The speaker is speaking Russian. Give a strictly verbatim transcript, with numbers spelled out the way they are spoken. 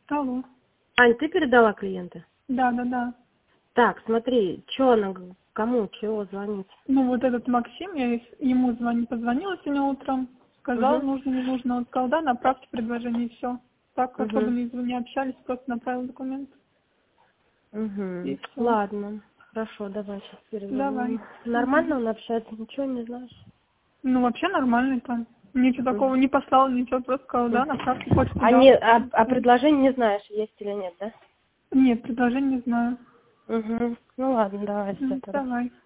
Алло. Ань, ты передала клиента? Да, да, да. Так, смотри, что она, г- кому, чего звонить? Ну, вот этот Максим, я ес- ему звони, позвонила сегодня утром, сказал, Угу, нужно, не нужно. Он сказал, да, направьте предложение, и все. Так особо угу, не, не общались, просто направил документ, угу. и все. Ладно, хорошо, давай сейчас перезвоним. Давай. Мгм. Нормально он общается, ничего не знаешь? Ну, вообще нормальный там. Ничего такого Угу. не послал, ничего, просто сказал, да, направьте почту, А, да. не, а, а Всё. предложение не знаешь, есть или нет, да? Нет, предложение не знаю. Угу. Ну ладно, давай все М, тогда. Давай.